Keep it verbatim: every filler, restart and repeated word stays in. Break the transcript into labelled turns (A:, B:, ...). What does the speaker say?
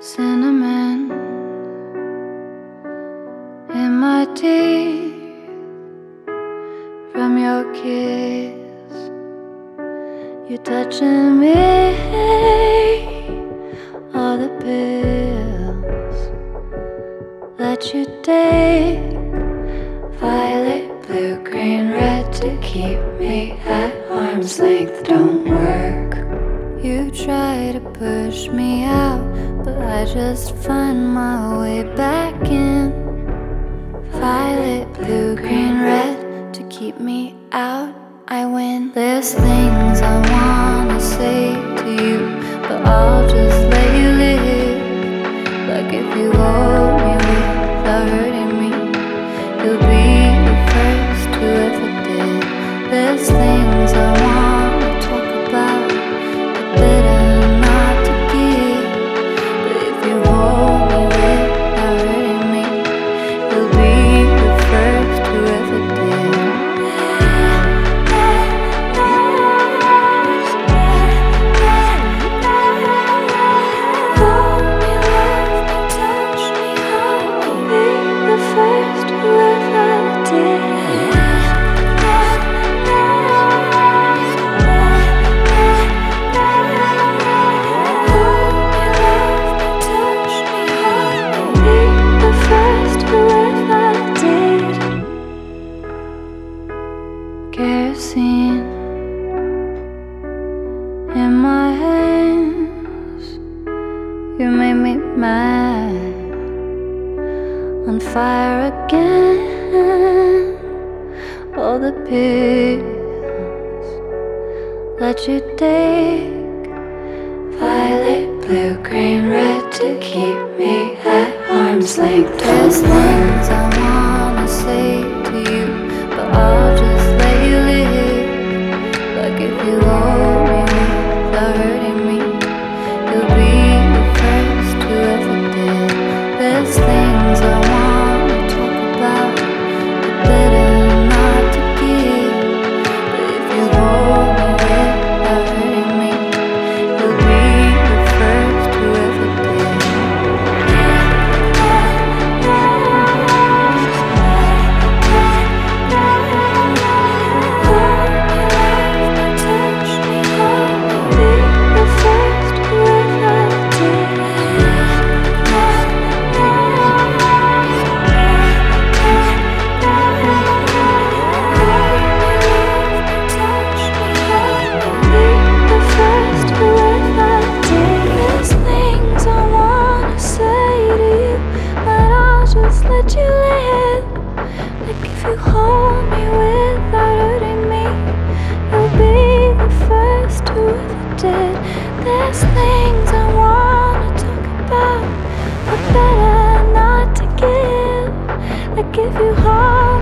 A: cinnamon in my teeth from your kiss. You're touching me, all the pills that you take, violet, blue, green, red, to keep me at arm's length don't work. You try to push me out, but I just find my way back in. Violet, blue, green, red, to keep me out, I win. There's things I wanna say to you, but I'll just let you live. Like if you hold me without hurting me, you'll be the first who ever did. There's things I wanna talk about, but better not to give. But if you hold me without hurting me, you'll be the first who ever did. Hold me, love me, touch me, hold me, be the first who ever did. Kerosene in my hands, you made me mad, on fire again. All the pills that you take, violet, blue, green, red, to keep me at arm's length. There's things I wanna say to you, but I'll just let you live. Like if you hold me without hurting me, you'll be the first who ever did. There's things I wanna talk about, but better not to give. But if you hold me without hurting me, you'll be the first who ever did. Let you live. Like if you hold me without hurting me, you'll be the first who ever did. There's things I wanna talk about, but better not to give. Like if you hold